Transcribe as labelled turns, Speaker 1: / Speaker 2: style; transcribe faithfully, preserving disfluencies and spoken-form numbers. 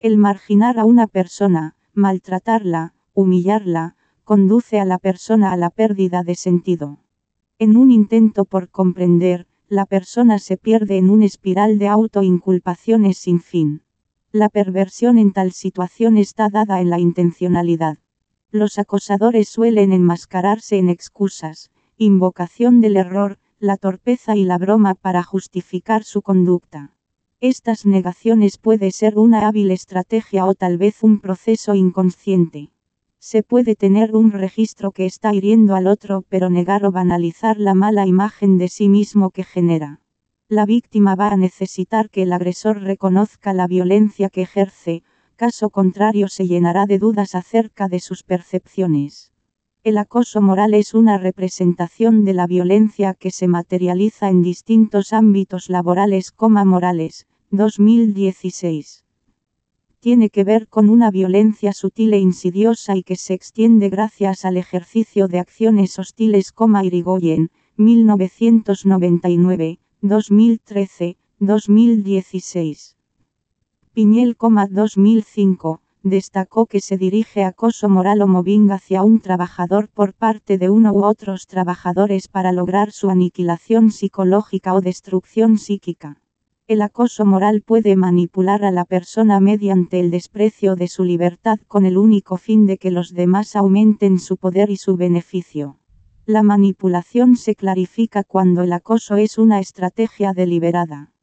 Speaker 1: El marginar a una persona, maltratarla, humillarla, conduce a la persona a la pérdida de sentido. En un intento por comprender, la persona se pierde en un espiral de autoinculpaciones sin fin. La perversión en tal situación está dada en la intencionalidad. Los acosadores suelen enmascararse en excusas, invocación del error, la torpeza y la broma para justificar su conducta. Estas negaciones puede ser una hábil estrategia o tal vez un proceso inconsciente. Se puede tener un registro que está hiriendo al otro pero negar o banalizar la mala imagen de sí mismo que genera. La víctima va a necesitar que el agresor reconozca la violencia que ejerce, caso contrario se llenará de dudas acerca de sus percepciones. El acoso moral es una representación de la violencia que se materializa en distintos ámbitos laborales como morales, dos mil dieciséis. Tiene que ver con una violencia sutil e insidiosa y que se extiende gracias al ejercicio de acciones hostiles como Irigoyen, mil novecientos noventa y nueve, dos mil trece, dos mil dieciséis. Piñel, dos mil cinco, destacó que se dirige acoso moral o mobbing hacia un trabajador por parte de uno u otros trabajadores para lograr su aniquilación psicológica o destrucción psíquica. El acoso moral puede manipular a la persona mediante el desprecio de su libertad con el único fin de que los demás aumenten su poder y su beneficio. La manipulación se clarifica cuando el acoso es una estrategia deliberada.